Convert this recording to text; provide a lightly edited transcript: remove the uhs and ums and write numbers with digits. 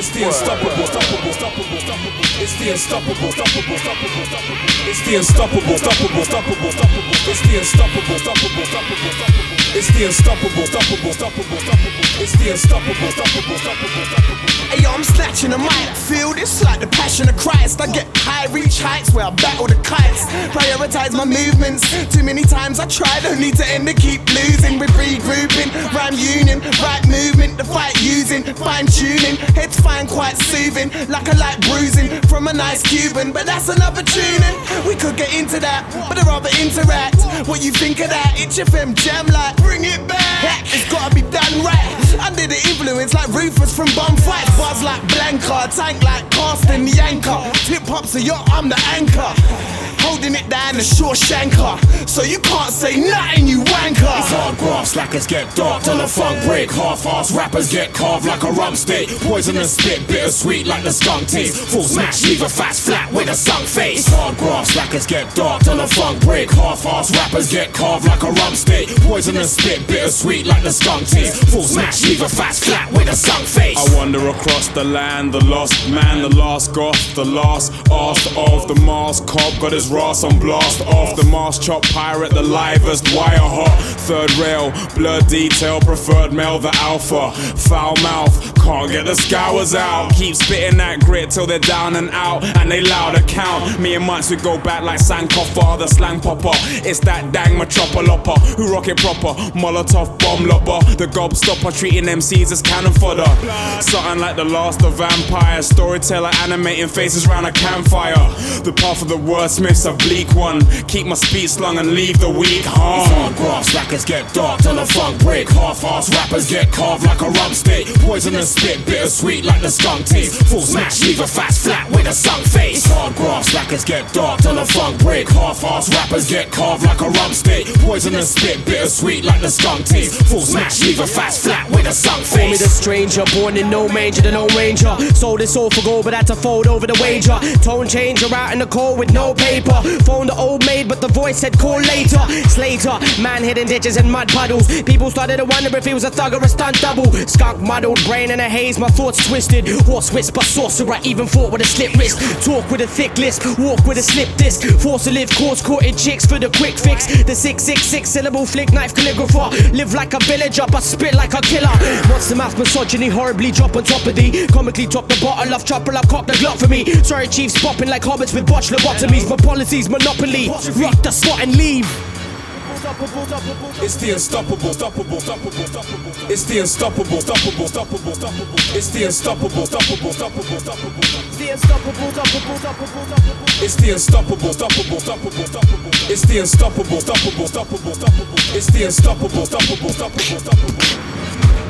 It's the unstoppable, stoppable, stoppable, stoppable. It's the unstoppable, stoppable, stoppable, stoppable. It's the unstoppable, stoppable, stoppable, stoppable. It's the unstoppable, stoppable, stoppable, stoppable. It's the unstoppable, stoppable, stoppable, stoppable. It's the unstoppable, stoppable, stoppable, stoppable. Hey yo, I'm snatching the mic. Feel this like the passion of Christ. I get high, reach heights where I battle the kites. Prioritize my movements. Too many times I tried, only to end and keep losing. With regrouping, rhyme union, right movement, the fight using, fine tuning. Heads fine, quite soothing, like a light bruising from a nice Cuban. But that's another tuning. We could get into that, but I'd rather interact. What you think of that? Itch FM jam like, bring it back. It's gotta be done right. Under the influence like Rufus from Bum Fights. Buzz like Blanca, tank like Carsten Yanker. Tip pops a yacht, I'm the anchor. Holding it down, the Shawshanker. So you can't say nothing, you wanker. It's hard graphs, slackers get dark till the funk break. Half-ass rappers get carved like a rump steak. Poisonous spit, bittersweet like the skunk taste. Full smash, leave a fast flat with a sunk face. It's hard graphs, slackers get dark till the funk break. Half-ass rappers get carved like a rump steak. Poisonous spit, bittersweet like the skunk taste. Full smash, leave a fast flat with a sunk face. I wander across the land, the lost man, the last goth, the last asked of the Mars cop. Got his Ross on blast off the Mars chop pirate, the livest wire hot. Third rail, blur detail, preferred male, the alpha. Foul mouth, can't get the scours out. Keep spitting that grit till they're down and out, and they loud account. Me and Munts, we go back like Sankofa, the slang popper. It's that dang Metropolopper who rock it proper. Molotov bomb lopper, the gobstopper, treating MCs as cannon fodder. Something like the last of vampires, storyteller animating faces round a campfire. The path of the wordsmiths, a bleak one. Keep my speed slung and leave the weak harm. It's hard graphs, slackers get dark till the funk break. Half-ass rappers get carved like a rump steak. Poisonous spit, bittersweet like the skunk taste. Full smash, leave a fast flat with a sunk face. It's hard graphs, slackers get dark till the funk break. Half-ass rappers get carved like a rump steak. Poisonous spit, bittersweet like the skunk taste. Full smash, leave a fast flat with a sunk face. Call me the stranger, born in no manger, the Lone Ranger. Sold this all for gold, but had to fold over the wager. Tone changer out in the cold with no paper. Phoned the old maid, but the voice said call later. Slater, man hidden ditches and mud puddles. People started to wonder if he was a thug or a stunt double. Skunk muddled brain in a haze, my thoughts twisted. Horse whisper sorcerer, even fought with a slip wrist. Talk with a thick list, walk with a slip disc. Force to live, course courted chicks for the quick fix. The 666 syllable flick knife calligrapher. Live like a villager, but spit like a killer. Monster mouth misogyny, horribly drop on top of the. Comically top the bottle of chopper, I've cocked the Glock for me. Sorry chiefs popping like hobbits with botched lobotomies. My policies monopoly, rock the spot and leave. It's the unstoppable, stoppable, stoppable, stoppable. It's the unstoppable, stoppable, stoppable, stoppable. It's the unstoppable, stoppable, stoppable, stoppable. It's the unstoppable, stoppable, stoppable, stoppable. It's the unstoppable, stoppable, stoppable, stoppable. It's the unstoppable, stoppable, stoppable, stoppable.